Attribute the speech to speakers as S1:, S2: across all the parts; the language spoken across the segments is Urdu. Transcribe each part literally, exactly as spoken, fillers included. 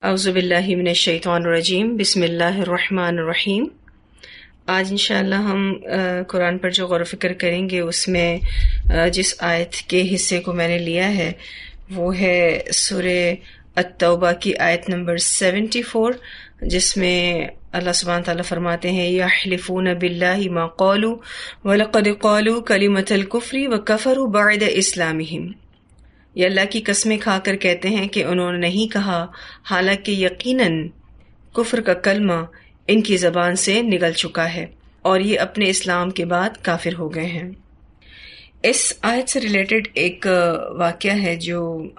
S1: اعوذ باللہ من الشیطان الرجیم، بسم اللہ الرحمن الرحیم۔ آج انشاءاللہ ہم قرآن پر جو غور و فکر کریں گے اس میں جس آیت کے حصے کو میں نے لیا ہے وہ ہے سورہ التوبہ کی آیت نمبر سیونٹی فور، جس میں اللہ سبحانہ تعالیٰ فرماتے ہیں یحلفون باللہ ما قالوا ولقد قالوا کلمۃ الکفر وکفروا بعد اسلامہم۔ یہ اللہ کی قسمیں کھا کر کہتے ہیں کہ انہوں نے نہیں کہا، حالانکہ یقیناً کفر کا کلمہ ان کی زبان سے نکل چکا ہے اور یہ اپنے اسلام کے بعد کافر ہو گئے ہیں۔ اس آیت سے ریلیٹڈ ایک واقعہ ہے جو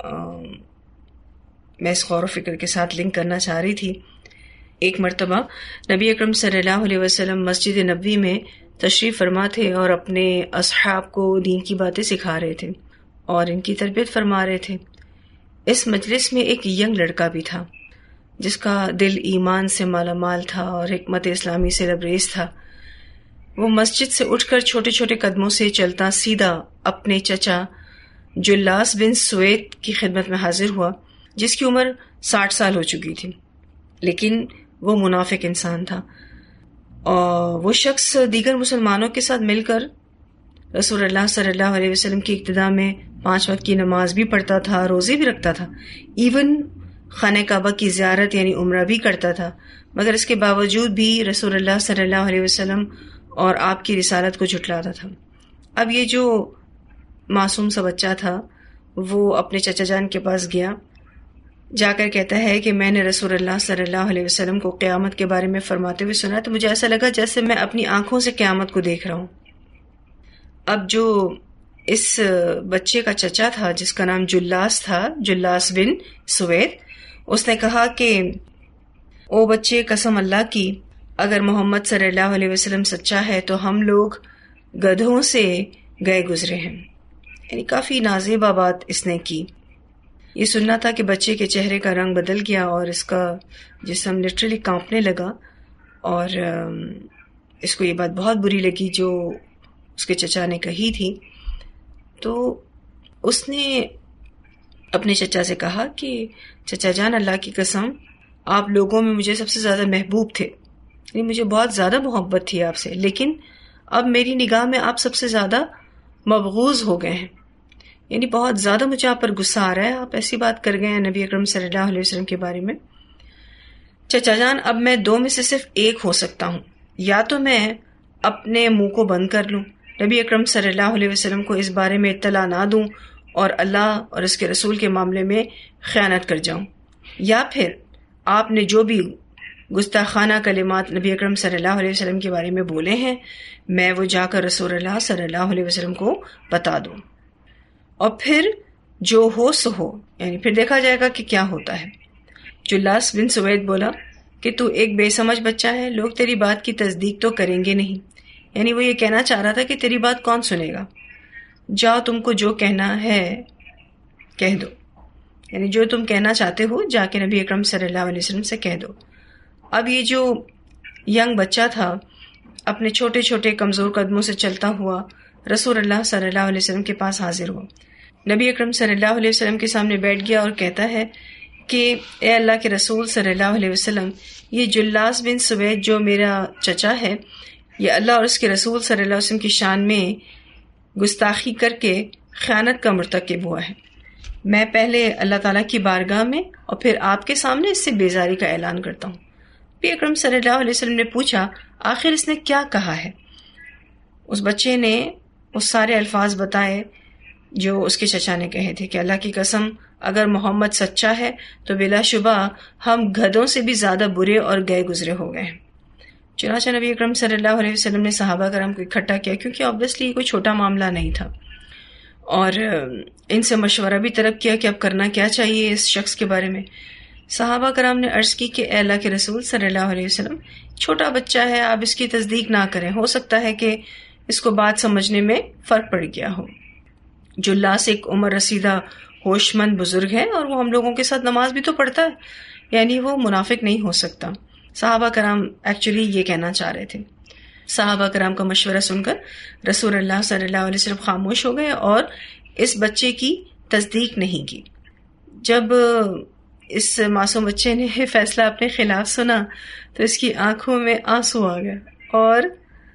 S1: میں اس غور و فکر کے ساتھ لنک کرنا چاہ رہی تھی۔ ایک مرتبہ نبی اکرم صلی اللہ علیہ وسلم مسجد نبوی میں تشریف فرما تھے اور اپنے اصحاب کو دین کی باتیں سکھا رہے تھے اور ان کی تربیت فرما رہے تھے۔ اس مجلس میں ایک ینگ لڑکا بھی تھا جس کا دل ایمان سے مالا مال تھا اور حکمت اسلامی سے لبریز تھا۔ وہ مسجد سے اٹھ کر چھوٹے چھوٹے قدموں سے چلتا سیدھا اپنے چچا جلاس بن سوید کی خدمت میں حاضر ہوا، جس کی عمر ساٹھ سال ہو چکی تھی، لیکن وہ منافق انسان تھا۔ اور وہ شخص دیگر مسلمانوں کے ساتھ مل کر رسول اللہ صلی اللہ علیہ وسلم کی اقتداء میں پانچ وقت کی نماز بھی پڑھتا تھا، روزے بھی رکھتا تھا، ایون خانہ کعبہ کی زیارت یعنی عمرہ بھی کرتا تھا، مگر اس کے باوجود بھی رسول اللہ صلی اللہ علیہ وسلم اور آپ کی رسالت کو جھٹلاتا تھا۔ اب یہ جو معصوم سا بچہ تھا وہ اپنے چچا جان کے پاس گیا، جا کر کہتا ہے کہ میں نے رسول اللہ صلی اللہ علیہ وسلم کو قیامت کے بارے میں فرماتے ہوئے سنا تو مجھے ایسا لگا جیسے میں اپنی آنکھوں سے قیامت کو دیکھ رہا ہوں۔ اب جو اس بچے کا چچا تھا جس کا نام جلاس تھا، جلاس بن سوید، اس نے کہا کہ او بچے، قسم اللہ کی، اگر محمد صلی اللہ علیہ وسلم سچا ہے تو ہم لوگ گدھوں سے گئے گزرے ہیں۔ یعنی کافی نازیبہ بات اس نے کی۔ یہ سننا تھا کہ بچے کے چہرے کا رنگ بدل گیا اور اس کا جسم لٹرلی کانپنے لگا، اور اس کو یہ بات بہت بری لگی جو اس کے چچا نے کہی تھی۔ تو اس نے اپنے چچا سے کہا کہ چچا جان، اللہ کی قسم، آپ لوگوں میں مجھے سب سے زیادہ محبوب تھے، یعنی مجھے بہت زیادہ محبت تھی آپ سے، لیکن اب میری نگاہ میں آپ سب سے زیادہ مبغوض ہو گئے ہیں، یعنی بہت زیادہ مجھے آپ پر غصہ آ رہا ہے، آپ ایسی بات کر گئے ہیں نبی اکرم صلی اللہ علیہ وسلم کے بارے میں۔ چچا جان، اب میں دو میں سے صرف ایک ہو سکتا ہوں، یا تو میں اپنے منہ کو بند کر لوں، نبی اکرم صلی اللہ علیہ وسلم کو اس بارے میں اطلاع نہ دوں اور اللہ اور اس کے رسول کے معاملے میں خیانت کر جاؤں، یا پھر آپ نے جو بھی گستاخانہ کلمات نبی اکرم صلی اللہ علیہ وسلم کے بارے میں بولے ہیں میں وہ جا کر رسول اللہ صلی اللہ علیہ وسلم کو بتا دوں، اور پھر جو ہو سو ہو، یعنی پھر دیکھا جائے گا کہ کیا ہوتا ہے۔ جلاس بن سوید بولا کہ تو ایک بے سمجھ بچہ ہے، لوگ تیری بات کی تصدیق تو کریں گے نہیں۔ یعنی وہ یہ کہنا چاہ رہا تھا کہ تیری بات کون سنے گا، جاؤ تم کو جو کہنا ہے کہہ دو، یعنی جو تم کہنا چاہتے ہو جا کے نبی اکرم صلی اللہ علیہ وسلم سے کہہ دو۔ اب یہ جو ینگ بچہ تھا اپنے چھوٹے چھوٹے کمزور قدموں سے چلتا ہوا رسول اللہ صلی اللہ علیہ وسلم کے پاس حاضر ہوا، نبی اکرم صلی اللہ علیہ وسلم کے سامنے بیٹھ گیا اور کہتا ہے کہ اے اللہ کے رسول صلی اللہ علیہ وسلم، یہ جلاس بن سوید جو میرا چچا ہے، یہ اللہ اور اس کے رسول صلی اللہ علیہ وسلم کی شان میں گستاخی کر کے خیانت کا مرتکب ہوا ہے۔ میں پہلے اللہ تعالیٰ کی بارگاہ میں اور پھر آپ کے سامنے اس سے بیزاری کا اعلان کرتا ہوں۔ نبی اکرم صلی اللہ علیہ وسلم نے پوچھا آخر اس نے کیا کہا ہے؟ اس بچے نے اس سارے الفاظ بتائے جو اس کے چچا نے کہے تھے کہ اللہ کی قسم، اگر محمد سچا ہے تو بلا شبہ ہم گدھوں سے بھی زیادہ برے اور گئے گزرے ہو گئے ہیں۔ چنانچہ نبی اکرم صلی اللہ علیہ وسلم نے صحابہ کرام کو اکٹھا کیا، کیونکہ آبویسلی یہ کوئی چھوٹا معاملہ نہیں تھا، اور ان سے مشورہ بھی طلب کیا کہ اب کرنا کیا چاہیے اس شخص کے بارے میں۔ صحابہ کرام نے عرض کی کہ اے اللہ کے رسول صلی اللہ علیہ وسلم، چھوٹا بچہ ہے، آپ اس کی تصدیق نہ کریں، ہو سکتا ہے کہ اس کو بات سمجھنے میں فرق پڑ گیا ہو۔ جلاس ایک عمر رسیدہ ہوش مند بزرگ ہے اور وہ ہم لوگوں کے ساتھ نماز بھی تو پڑھتا ہے، یعنی وہ منافق نہیں ہو سکتا۔ صحابہ کرام ایکچولی یہ کہنا چاہ رہے تھے۔ صحابہ کرام کا مشورہ سن کر رسول اللہ صلی اللہ علیہ وسلم خاموش ہو گئے اور اس بچے کی تصدیق نہیں کی۔ جب اس معصوم بچے نے فیصلہ اپنے خلاف سنا تو اس کی آنکھوں میں آنسو آ گئے اور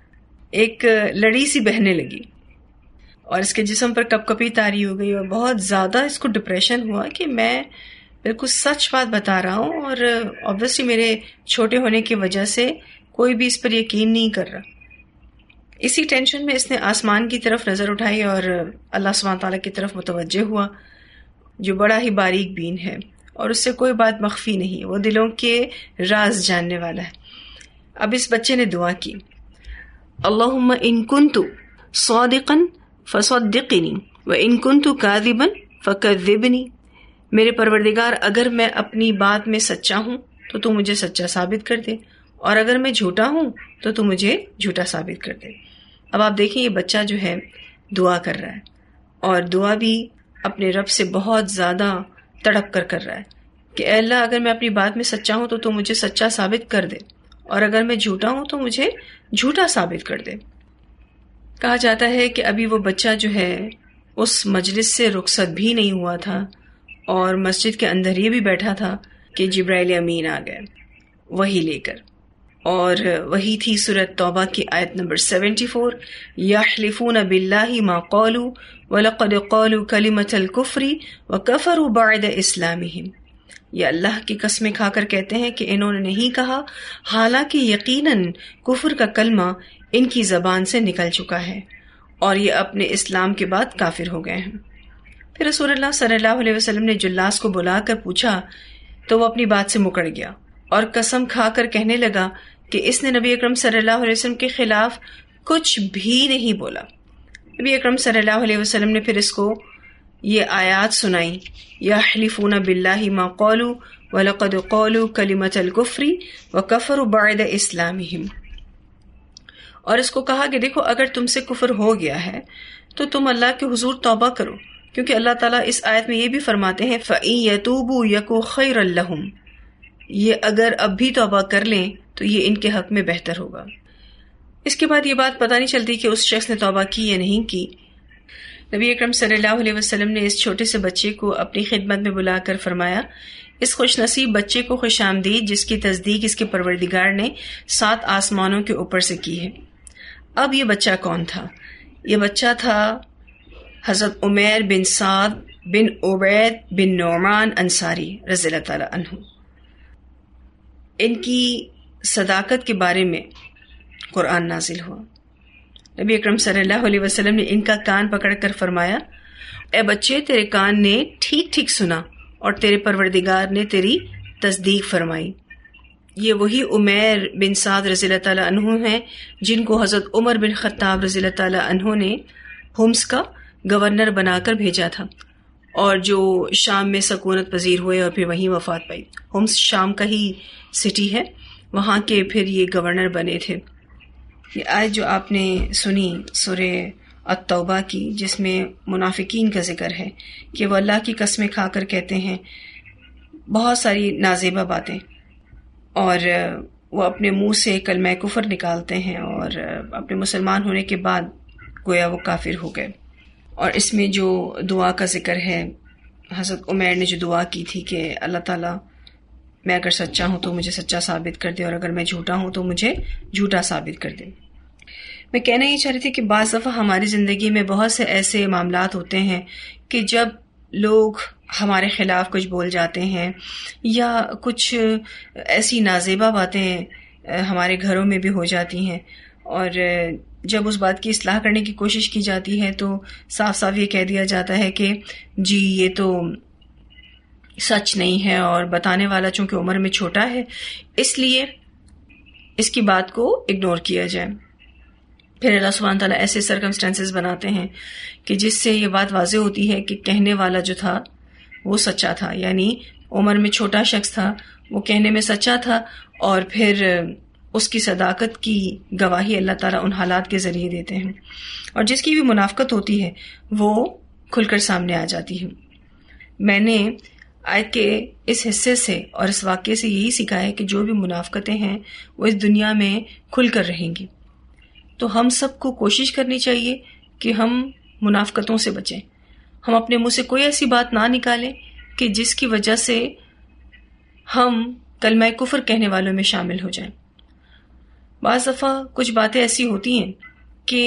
S1: ایک لڑی سی بہنے لگی اور اس کے جسم پر کپ کپی طاری ہو گئی اور بہت زیادہ اس کو ڈپریشن ہوا کہ میں بالکل سچ بات بتا رہا ہوں اور obviously میرے چھوٹے ہونے کی وجہ سے کوئی بھی اس پر یقین نہیں کر رہا. اسی ٹینشن میں اس نے آسمان کی طرف نظر اٹھائی اور اللہ سبحانہ تعالیٰ کی طرف متوجہ ہوا جو بڑا ہی باریک بین ہے اور اس سے کوئی بات مخفی نہیں, وہ دلوں کے راز جاننے والا ہے. اب اس بچے نے دعا کی, اللہم ان کنت صادقا فصدقنی وان کنت کاذبا فکذبنی. میرے پروردگار اگر میں اپنی بات میں سچا ہوں تو تو مجھے سچا ثابت کر دے اور اگر میں جھوٹا ہوں تو تو مجھے جھوٹا ثابت کر دے. اب آپ دیکھیں یہ بچہ جو ہے دعا کر رہا ہے اور دعا بھی اپنے رب سے بہت زیادہ تڑپ کر کر رہا ہے کہ اے اللہ اگر میں اپنی بات میں سچا ہوں تو تو مجھے سچا ثابت کر دے اور اگر میں جھوٹا ہوں تو مجھے جھوٹا ثابت کر دے. کہا جاتا ہے کہ ابھی وہ بچہ جو ہے اس مجلس سے رخصت بھی نہیں ہوا تھا اور مسجد کے اندر ہی بھی بیٹھا تھا کہ جبرائیل امین آ گئے وحی لے کر, اور وہی تھی سورۃ توبہ کی آیت نمبر سیونٹی فور, یحلفون باللہ ما قالوا وَلَقَدْ قَالُوا كَلِمَةَ الْكُفْرِ وَكَفَرُوا بَعْدَ إِسْلَامِهِمْ. یہ اللہ کی قسمیں کھا کر کہتے ہیں کہ انہوں نے نہیں کہا, حالانکہ یقیناً کفر کا کلمہ ان کی زبان سے نکل چکا ہے اور یہ اپنے اسلام کے بعد کافر ہو گئے ہیں. پھر رسول اللہ صلی اللہ علیہ وسلم نے جلاس کو بلا کر پوچھا تو وہ اپنی بات سے مکر گیا اور قسم کھا کر کہنے لگا کہ اس نے نبی اکرم صلی اللہ علیہ وسلم کے خلاف کچھ بھی نہیں بولا. نبی اکرم صلی اللہ علیہ وسلم نے پھر اس کو یہ آیات سنائی, یحلفون باللہ ما قالوا وَلَقَدْ قَالُوا كَلِمَةَ الْكُفْرِ وَكَفَرُوا بَعْدَ إِسْلَامِهِمْ, اور اس کو کہا کہ دیکھو اگر تم سے کفر ہو گیا ہے تو تم اللہ کے حضور توبہ کرو, کیونکہ اللہ تعالیٰ اس آیت میں یہ بھی فرماتے ہیں فَإِن يَتُوبُوا يَكُ خَيْرًا لَهُمْ, یہ اگر اب بھی توبہ کر لیں تو یہ ان کے حق میں بہتر ہوگا. اس کے بعد یہ بات پتہ نہیں چلتی کہ اس شخص نے توبہ کی یا نہیں کی. نبی اکرم صلی اللہ علیہ وسلم نے اس چھوٹے سے بچے کو اپنی خدمت میں بلا کر فرمایا, اس خوش نصیب بچے کو خوش آمدید جس کی تصدیق اس کے پروردگار نے سات آسمانوں کے اوپر سے کی ہے. اب یہ بچہ کون تھا؟ یہ بچہ تھا حضرت عمیر بن سعد بن عبید بن نعمان انصاری رضی اللہ تعالی عنہ. ان کی صداقت کے بارے میں قرآن نازل ہوا. نبی اکرم صلی اللہ علیہ وسلم نے ان کا کان پکڑ کر فرمایا, اے بچے تیرے کان نے ٹھیک ٹھیک سنا اور تیرے پروردگار نے تیری تصدیق فرمائی. یہ وہی عمیر بن سعد رضی اللہ تعالیٰ عنہ ہیں جن کو حضرت عمر بن خطاب رضی اللہ تعالیٰ عنہ نے ہومس کا گورنر بنا کر بھیجا تھا اور جو شام میں سکونت پذیر ہوئے اور پھر وہیں وفات پائی. ہومس شام کا ہی سٹی ہے, وہاں کے پھر یہ گورنر بنے تھے. یہ آیت جو آپ نے سنی سورہ التوبہ کی, جس میں منافقین کا ذکر ہے کہ وہ اللہ کی قسمیں کھا کر کہتے ہیں بہت ساری نازیبہ باتیں اور وہ اپنے منہ سے کلمہ کفر نکالتے ہیں اور اپنے مسلمان ہونے کے بعد گویا وہ کافر ہو گئے. اور اس میں جو دعا کا ذکر ہے, حضرت عمیر نے جو دعا کی تھی کہ اللہ تعالیٰ میں اگر سچا ہوں تو مجھے سچا ثابت کر دے اور اگر میں جھوٹا ہوں تو مجھے جھوٹا ثابت کر دے. میں کہنا یہ چاہ رہی تھی کہ بعض دفعہ ہماری زندگی میں بہت سے ایسے معاملات ہوتے ہیں کہ جب لوگ ہمارے خلاف کچھ بول جاتے ہیں یا کچھ ایسی نازیبہ باتیں ہمارے گھروں میں بھی ہو جاتی ہیں اور جب اس بات کی اصلاح کرنے کی کوشش کی جاتی ہے تو صاف صاف یہ کہہ دیا جاتا ہے کہ جی یہ تو سچ نہیں ہے اور بتانے والا چونکہ عمر میں چھوٹا ہے اس لیے اس کی بات کو اگنور کیا جائے. پھر اللہ سبحانہ تعالیٰ ایسے سرکمسٹانسز بناتے ہیں کہ جس سے یہ بات واضح ہوتی ہے کہ کہنے والا جو تھا وہ سچا تھا, یعنی عمر میں چھوٹا شخص تھا, وہ کہنے میں سچا تھا اور پھر اس کی صداقت کی گواہی اللہ تعالیٰ ان حالات کے ذریعے دیتے ہیں اور جس کی بھی منافقت ہوتی ہے وہ کھل کر سامنے آ جاتی ہے. میں نے آیت کے اس حصے سے اور اس واقعے سے یہی سیکھا ہے کہ جو بھی منافقتیں ہیں وہ اس دنیا میں کھل کر رہیں گی. تو ہم سب کو کوشش کرنی چاہیے کہ ہم منافقتوں سے بچیں. ہم اپنے منہ سے کوئی ایسی بات نہ نکالیں کہ جس کی وجہ سے ہم کلمہ کفر کہنے والوں میں شامل ہو جائیں. بعض دفعہ کچھ باتیں ایسی ہوتی ہیں کہ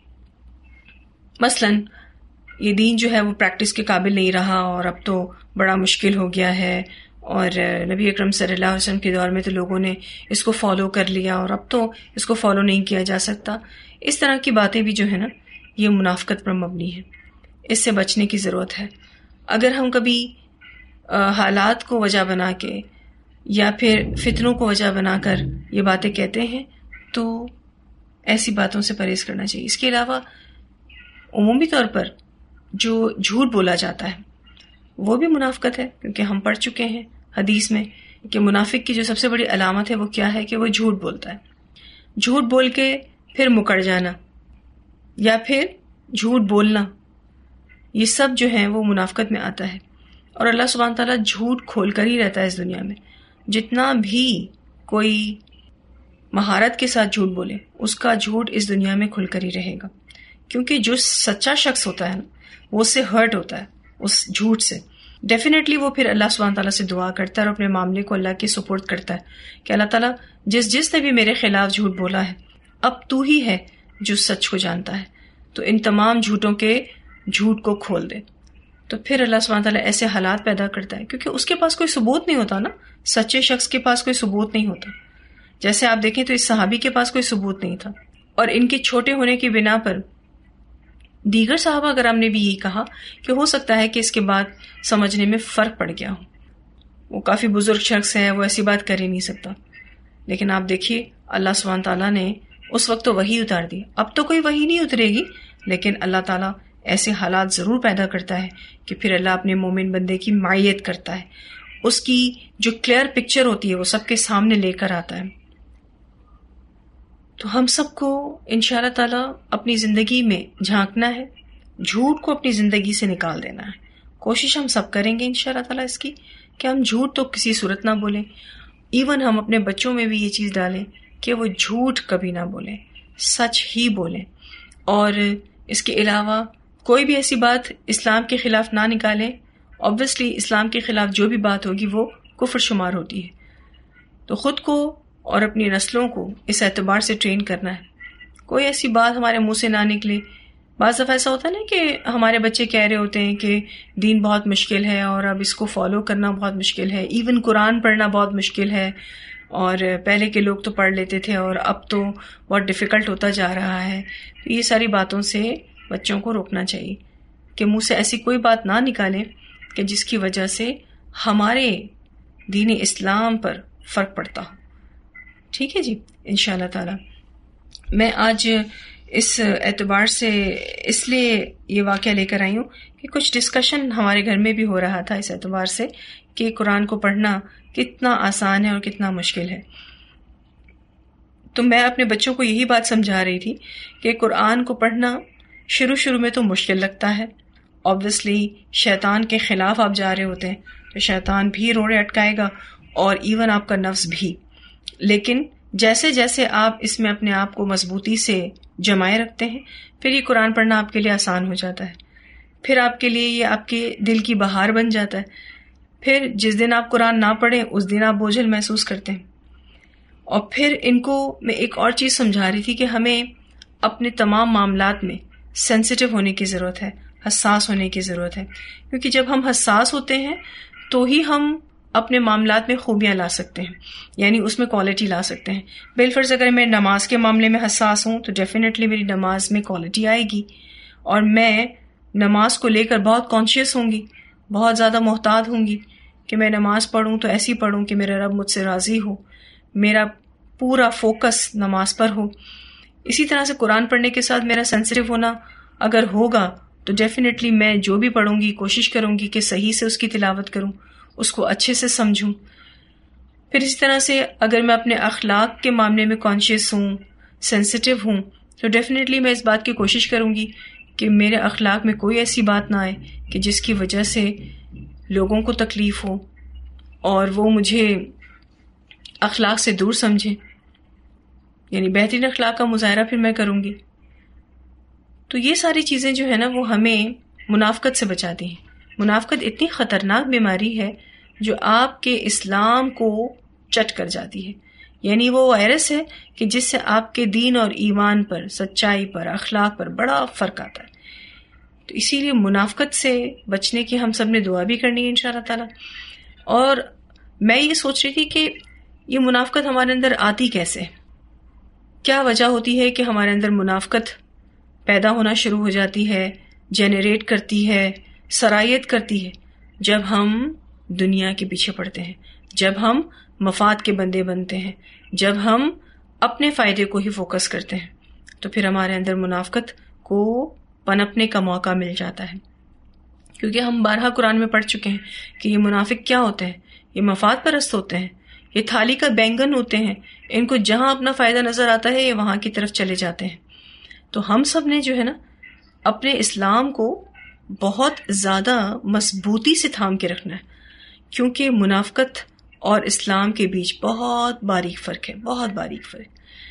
S1: مثلاً یہ دین جو ہے وہ پریکٹس کے قابل نہیں رہا اور اب تو بڑا مشکل ہو گیا ہے، اور نبی اکرم صلی اللہ علیہ وسلم کے دور میں تو لوگوں نے اس کو فالو کر لیا اور اب تو اس کو فالو نہیں کیا جا سکتا. اس طرح کی باتیں بھی جو ہے نا یہ منافقت پر مبنی ہے. اس سے بچنے کی ضرورت ہے. اگر ہم کبھی حالات کو وجہ بنا کے یا پھر فتنوں کو وجہ بنا کر یہ باتیں کہتے ہیں تو ایسی باتوں سے پرہیز کرنا چاہیے. اس کے علاوہ عمومی طور پر جو جھوٹ بولا جاتا ہے وہ بھی منافقت ہے، کیونکہ ہم پڑھ چکے ہیں حدیث میں کہ منافق کی جو سب سے بڑی علامت ہے وہ کیا ہے کہ وہ جھوٹ بولتا ہے. جھوٹ بول کے پھر مکر جانا یا پھر جھوٹ بولنا، یہ سب جو ہے وہ منافقت میں آتا ہے. اور اللہ سبحانہ تعالیٰ جھوٹ کھول کر ہی رہتا ہے اس دنیا میں. جتنا بھی کوئی مہارت کے ساتھ جھوٹ بولے اس کا جھوٹ اس دنیا میں کھل کر ہی رہے گا، کیونکہ جو سچا شخص ہوتا ہے نا وہ اس سے ہرٹ ہوتا ہے اس جھوٹ سے. ڈیفینیٹلی وہ پھر اللہ سبحانہ تعالیٰ سے دعا کرتا ہے اور اپنے معاملے کو اللہ کے سپورٹ کرتا ہے کہ اللہ تعالیٰ جس جس نے بھی میرے خلاف جھوٹ بولا ہے اب تو ہی ہے جو سچ کو جانتا ہے، تو ان تمام جھوٹوں کے جھوٹ کو کھول دے. تو پھر اللہ سبحانہ تعالیٰ ایسے حالات پیدا کرتا ہے کیونکہ اس کے پاس کوئی ثبوت نہیں ہوتا نا، سچے شخص کے پاس کوئی ثبوت نہیں ہوتا. جیسے آپ دیکھیں تو اس صحابی کے پاس کوئی ثبوت نہیں تھا، اور ان کے چھوٹے ہونے کی بنا پر دیگر صحابہ کرام نے بھی یہی کہا کہ ہو سکتا ہے کہ اس کے بعد سمجھنے میں فرق پڑ گیا ہو، وہ کافی بزرگ شخص ہے، وہ ایسی بات کر ہی نہیں سکتا. لیکن آپ دیکھیے اللہ سبحانہ تعالیٰ نے اس وقت تو وحی اتار دی. اب تو کوئی وحی نہیں اترے گی، لیکن اللہ تعالیٰ ایسے حالات ضرور پیدا کرتا ہے کہ پھر اللہ اپنے مومن بندے کی معیت کرتا ہے، اس کی جو کلیئر پکچر ہوتی ہے وہ سب کے سامنے لے کر آتا ہے. تو ہم سب کو انشاءاللہ تعالیٰ اپنی زندگی میں جھانکنا ہے، جھوٹ کو اپنی زندگی سے نکال دینا ہے. کوشش ہم سب کریں گے انشاءاللہ تعالیٰ اس کی کہ ہم جھوٹ تو کسی صورت نہ بولیں. ایون ہم اپنے بچوں میں بھی یہ چیز ڈالیں کہ وہ جھوٹ کبھی نہ بولیں، سچ ہی بولیں. اور اس کے علاوہ کوئی بھی ایسی بات اسلام کے خلاف نہ نکالیں. obviously اسلام کے خلاف جو بھی بات ہوگی وہ کفر شمار ہوتی ہے. تو خود کو اور اپنی نسلوں کو اس اعتبار سے ٹرین کرنا ہے، کوئی ایسی بات ہمارے منہ سے نہ نکلے. بعض دفعہ ایسا ہوتا ہے نا کہ ہمارے بچے کہہ رہے ہوتے ہیں کہ دین بہت مشکل ہے اور اب اس کو فالو کرنا بہت مشکل ہے، ایون قرآن پڑھنا بہت مشکل ہے، اور پہلے کے لوگ تو پڑھ لیتے تھے اور اب تو بہت ڈیفیکلٹ ہوتا جا رہا ہے. تو یہ ساری باتوں سے بچوں کو روکنا چاہیے کہ منہ سے ایسی کوئی بات نہ نکالیں کہ جس کی وجہ سے ہمارے دین اسلام پر فرق پڑتا ہو. ٹھیک ہے جی، انشاءاللہ تعالی میں آج اس اعتبار سے اس لیے یہ واقعہ لے کر آئی ہوں کہ کچھ ڈسکشن ہمارے گھر میں بھی ہو رہا تھا اس اعتبار سے کہ قرآن کو پڑھنا کتنا آسان ہے اور کتنا مشکل ہے. تو میں اپنے بچوں کو یہی بات سمجھا رہی تھی کہ قرآن کو پڑھنا شروع شروع میں تو مشکل لگتا ہے. obviously شیطان کے خلاف آپ جا رہے ہوتے ہیں تو شیطان بھی روڑے اٹکائے گا اور ایون آپ کا نفس بھی. لیکن جیسے جیسے آپ اس میں اپنے آپ کو مضبوطی سے جمائے رکھتے ہیں پھر یہ قرآن پڑھنا آپ کے لیے آسان ہو جاتا ہے. پھر آپ کے لیے یہ آپ کے دل کی بہار بن جاتا ہے. پھر جس دن آپ قرآن نہ پڑھیں اس دن آپ بوجھل محسوس کرتے ہیں. اور پھر ان کو میں ایک اور چیز سمجھا رہی تھی کہ ہمیں اپنے تمام معاملات میں سینسیٹیو ہونے کی ضرورت ہے، حساس ہونے کی ضرورت ہے. کیونکہ جب ہم حساس ہوتے ہیں تو ہی ہم اپنے معاملات میں خوبیاں لا سکتے ہیں، یعنی اس میں کوالٹی لا سکتے ہیں. بالفرض اگر میں نماز کے معاملے میں حساس ہوں تو ڈیفینیٹلی میری نماز میں کوالٹی آئے گی، اور میں نماز کو لے کر بہت کانشیس ہوں گی، بہت زیادہ محتاط ہوں گی کہ میں نماز پڑھوں تو ایسی پڑھوں کہ میرا رب مجھ سے راضی ہو، میرا پورا فوکس نماز پر ہو. اسی طرح سے قرآن پڑھنے کے ساتھ میرا سینسیٹیو ہونا اگر ہوگا تو ڈیفینیٹلی میں جو بھی پڑھوں گی کوشش کروں گی کہ صحیح سے اس کی تلاوت کروں، اس کو اچھے سے سمجھوں. پھر اسی طرح سے اگر میں اپنے اخلاق کے معاملے میں کانشیس ہوں، سینسیٹیو ہوں، تو ڈیفینیٹلی میں اس بات کی کوشش کروں گی کہ میرے اخلاق میں کوئی ایسی بات نہ آئے کہ جس کی وجہ سے لوگوں کو تکلیف ہو اور وہ مجھے اخلاق سے دور سمجھیں. یعنی بہترین اخلاق کا مظاہرہ پھر میں کروں گی. تو یہ ساری چیزیں جو ہے نا وہ ہمیں منافقت سے بچاتی ہیں. منافقت اتنی خطرناک بیماری ہے جو آپ کے اسلام کو چٹ کر جاتی ہے. یعنی وہ وائرس ہے کہ جس سے آپ کے دین اور ایمان پر، سچائی پر، اخلاق پر بڑا فرق آتا ہے. تو اسی لیے منافقت سے بچنے کی ہم سب نے دعا بھی کرنی ہے انشاءاللہ تعالی. اور میں یہ سوچ رہی تھی کہ یہ منافقت ہمارے اندر آتی کیسے، کیا وجہ ہوتی ہے کہ ہمارے اندر منافقت پیدا ہونا شروع ہو جاتی ہے، جنریٹ کرتی ہے، سرایت کرتی ہے. جب ہم دنیا کے پیچھے پڑتے ہیں، جب ہم مفاد کے بندے بنتے ہیں، جب ہم اپنے فائدے کو ہی فوکس کرتے ہیں، تو پھر ہمارے اندر منافقت کو پنپنے کا موقع مل جاتا ہے. کیونکہ ہم بارہا قرآن میں پڑھ چکے ہیں کہ یہ منافق کیا ہوتے ہیں، یہ مفاد پرست ہوتے ہیں، یہ تھالی کا بینگن ہوتے ہیں، ان کو جہاں اپنا فائدہ نظر آتا ہے یہ وہاں کی طرف چلے جاتے ہیں. تو ہم سب نے جو ہے نا اپنے اسلام کو بہت زیادہ مضبوطی سے تھام کے رکھنا ہے، کیونکہ منافقت اور اسلام کے بیچ بہت باریک فرق ہے، بہت باریک فرق.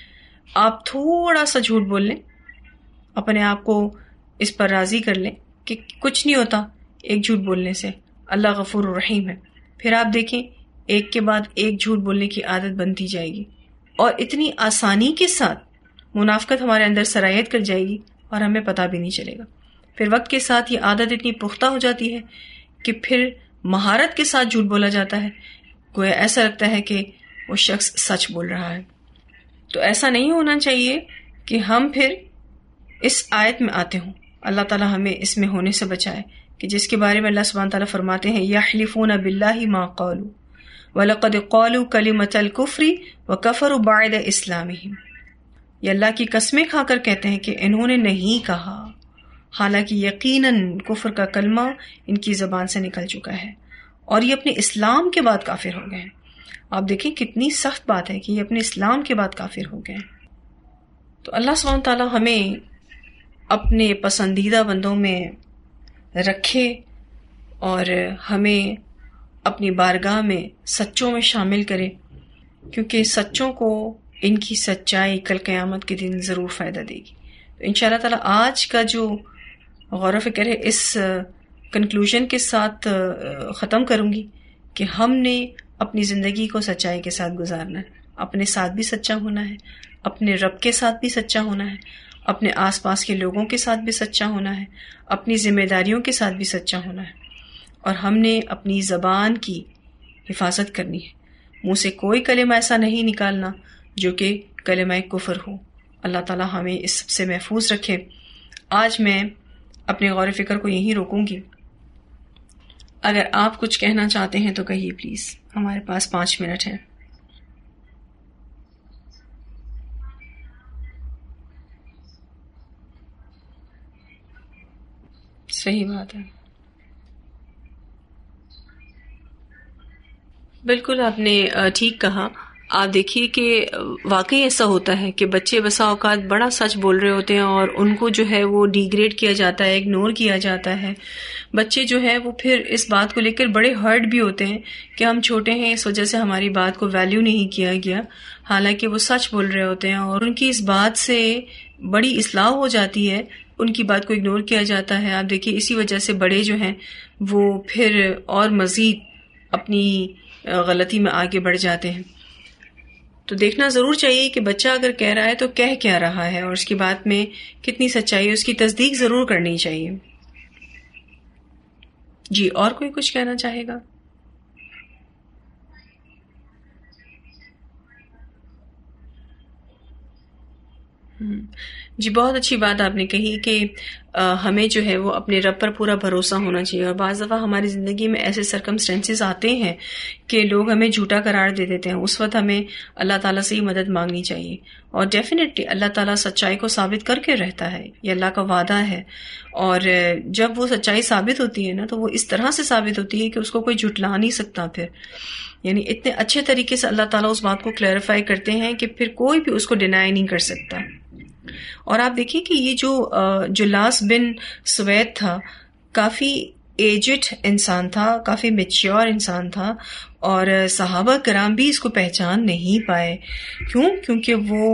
S1: آپ تھوڑا سا جھوٹ بول لیں، اپنے آپ کو اس پر راضی کر لیں کہ کچھ نہیں ہوتا ایک جھوٹ بولنے سے، اللہ غفور الرحیم ہے. پھر آپ دیکھیں ایک کے بعد ایک جھوٹ بولنے کی عادت بنتی جائے گی، اور اتنی آسانی کے ساتھ منافقت ہمارے اندر سرایت کر جائے گی اور ہمیں پتہ بھی نہیں چلے گا. پھر وقت کے ساتھ یہ عادت اتنی پختہ ہو جاتی ہے کہ پھر مہارت کے ساتھ جھوٹ بولا جاتا ہے، گویا ایسا لگتا ہے کہ وہ شخص سچ بول رہا ہے. تو ایسا نہیں ہونا چاہیے کہ ہم پھر اس آیت میں آتے ہوں. اللہ تعالی ہمیں اس میں ہونے سے بچائے کہ جس کے بارے میں اللہ سبحانہ تعالیٰ فرماتے ہیں یحلفون باللہ ما قالوا وَلَقَدْ قَالُوا كَلِمَةَ الْكُفْرِ وَكَفَرُوا بَعْدَ إِسْلَامِهِمْ. یہ اللہ کی قسمیں کھا کر کہتے ہیں کہ انہوں نے نہیں کہا، حالانکہ یقیناً کفر کا کلمہ ان کی زبان سے نکل چکا ہے اور یہ اپنے اسلام کے بعد کافر ہو گئے ہیں. آپ دیکھیں کتنی سخت بات ہے کہ یہ اپنے اسلام کے بعد کافر ہو گئے ہیں. تو اللہ سبحانہ تعالیٰ ہمیں اپنے پسندیدہ بندوں میں رکھے اور ہمیں اپنی بارگاہ میں سچوں میں شامل کرے، کیونکہ سچوں کو ان کی سچائی کل قیامت کے دن ضرور فائدہ دے گی. تو انشاءاللہ تعالیٰ آج کا جو غور و فکر ہے اس کنکلوژن کے ساتھ ختم کروں گی کہ ہم نے اپنی زندگی کو سچائی کے ساتھ گزارنا ہے، اپنے ساتھ بھی سچا ہونا ہے، اپنے رب کے ساتھ بھی سچا ہونا ہے، اپنے آس پاس کے لوگوں کے ساتھ بھی سچا ہونا ہے، اپنی ذمہ داریوں کے ساتھ بھی سچا ہونا ہے، اور ہم نے اپنی زبان کی حفاظت کرنی ہے. منہ سے کوئی کلمہ ایسا نہیں نکالنا جو کہ کلمہ کفر ہو. اللہ تعالیٰ ہمیں اس سب سے محفوظ رکھے. آج میں اپنے غور و فکر کو یہیں روکوں گی. اگر آپ کچھ کہنا چاہتے ہیں تو کہیے پلیز، ہمارے پاس پانچ منٹ ہے. صحیح بات ہے، بالکل آپ نے ٹھیک کہا. آپ دیکھیے کہ واقعی ایسا ہوتا ہے کہ بچے بسا اوقات بڑا سچ بول رہے ہوتے ہیں اور ان کو جو ہے وہ ڈی گریڈ کیا جاتا ہے، اگنور کیا جاتا ہے. بچے جو ہے وہ پھر اس بات کو لے کر بڑے ہرٹ بھی ہوتے ہیں کہ ہم چھوٹے ہیں اس وجہ سے ہماری بات کو ویلیو نہیں کیا گیا، حالانکہ وہ سچ بول رہے ہوتے ہیں اور ان کی اس بات سے بڑی اصلاح ہو جاتی ہے، ان کی بات کو اگنور کیا جاتا ہے. آپ دیکھیے اسی وجہ سے بڑے جو ہیں وہ پھر اور مزید اپنی غلطی میں آگے بڑھ جاتے ہیں. تو دیکھنا ضرور چاہیے کہ بچہ اگر کہہ رہا ہے تو کہہ کیا رہا ہے اور اس کی بات میں کتنی سچائی ہے، اس کی تصدیق ضرور کرنی چاہیے. جی اور کوئی کچھ کہنا چاہے گا؟ جی بہت اچھی بات آپ نے کہی کہ ہمیں جو ہے وہ اپنے رب پر پورا بھروسہ ہونا چاہیے. اور بعض دفعہ ہماری زندگی میں ایسے سرکمسٹینسز آتے ہیں کہ لوگ ہمیں جھوٹا قرار دے دیتے ہیں، اس وقت ہمیں اللہ تعالیٰ سے ہی مدد مانگنی چاہیے. اور ڈیفینیٹلی اللہ تعالیٰ سچائی کو ثابت کر کے رہتا ہے، یہ اللہ کا وعدہ ہے. اور جب وہ سچائی ثابت ہوتی ہے نا تو وہ اس طرح سے ثابت ہوتی ہے کہ اس کو کوئی جھٹلا نہیں سکتا. پھر یعنی اتنے اچھے طریقے سے اللہ تعالیٰ اس بات کو کلیریفائی کرتے ہیں کہ پھر کوئی بھی اس کو ڈینائی نہیں کر سکتا. اور آپ دیکھیے کہ یہ جو جلاس بن سوید تھا کافی ایجڈ انسان تھا، کافی میچیور انسان تھا، اور صحابہ کرام بھی اس کو پہچان نہیں پائے. کیوں؟ کیونکہ وہ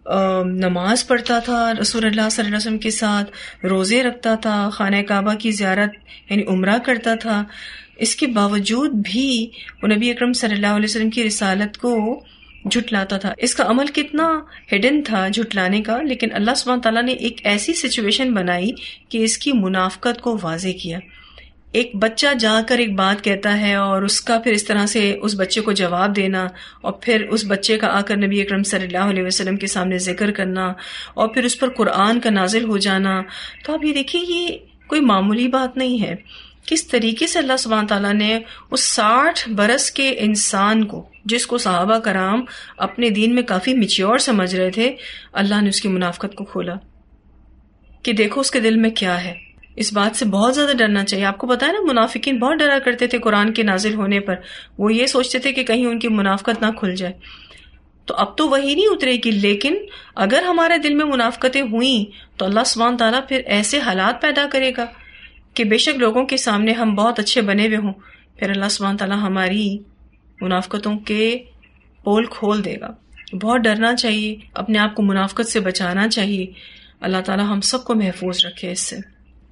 S1: نماز پڑھتا تھا رسول اللہ صلی اللہ علیہ وسلم کے ساتھ، روزے رکھتا تھا، خانہ کعبہ کی زیارت یعنی عمرہ کرتا تھا. اس کے باوجود بھی وہ نبی اکرم صلی اللہ علیہ وسلم کی رسالت کو جھٹلاتا تھا. اس کا عمل کتنا ہڈن تھا جھٹلانے کا، لیکن اللہ سبحانہ تعالیٰ نے ایک ایسی سچویشن بنائی کہ اس کی منافقت کو واضح کیا. ایک بچہ جا کر ایک بات کہتا ہے اور اس کا پھر اس طرح سے اس بچے کو جواب دینا، اور پھر اس بچے کا آ کر نبی اکرم صلی اللہ علیہ وسلم کے سامنے ذکر کرنا، اور پھر اس پر قرآن کا نازل ہو جانا. تو آپ یہ دیکھیں یہ کوئی معمولی بات نہیں ہے. کس طریقے سے اللہ سبحانہ تعالیٰ نے اس ساٹھ برس کے انسان کو، جس کو صحابہ کرام اپنے دین میں کافی میچیور سمجھ رہے تھے، اللہ نے اس کی منافقت کو کھولا کہ دیکھو اس کے دل میں کیا ہے. اس بات سے بہت زیادہ ڈرنا چاہیے. آپ کو پتا ہے نا منافقین بہت ڈرا کرتے تھے قرآن کے نازل ہونے پر. وہ یہ سوچتے تھے کہ کہیں ان کی منافقت نہ کھل جائے. تو اب تو وہی نہیں اترے گی، لیکن اگر ہمارے دل میں منافقتیں ہوئیں تو اللہ سبحانہ تعالیٰ پھر ایسے حالات پیدا کرے گا کہ بے شک لوگوں کے سامنے ہم بہت اچھے بنے ہوئے ہوں، پھر اللہ سبحانہ تعالیٰ ہماری منافقتوں کے پول کھول دے گا. بہت ڈرنا چاہیے، اپنے آپ کو منافقت سے بچانا چاہیے. اللہ تعالیٰ ہم سب کو محفوظ رکھے اس سے.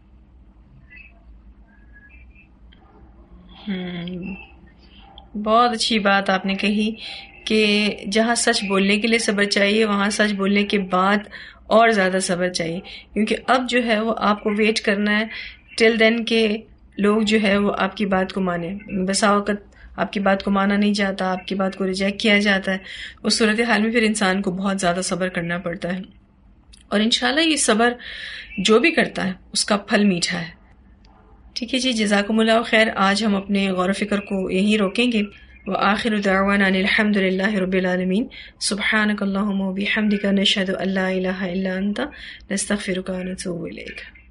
S1: بہت اچھی بات آپ نے کہی کہ جہاں سچ بولنے کے لیے صبر چاہیے وہاں سچ بولنے کے بعد اور زیادہ صبر چاہیے، کیونکہ اب جو ہے وہ آپ کو ویٹ کرنا ہے ٹل دین کہ لوگ جو ہے وہ آپ کی بات کو مانیں. بسا وقت آپ کی بات کو مانا نہیں جاتا، آپ کی بات کو ریجیکٹ کیا جاتا ہے. اس صورتحال میں پھر انسان کو بہت زیادہ صبر کرنا پڑتا ہے، اور انشاءاللہ یہ صبر جو بھی کرتا ہے اس کا پھل میٹھا ہے. ٹھیک ہے جی، جزاکم اللہ خیر. آج ہم اپنے غور و فکر کو یہیں روکیں گے. وآخر دعوانا ان الحمد للہ رب العالمین. سبحانک اللہم و بحمدک نشہد ان لا الہ الا انت نستغفرک و نتوب الیک.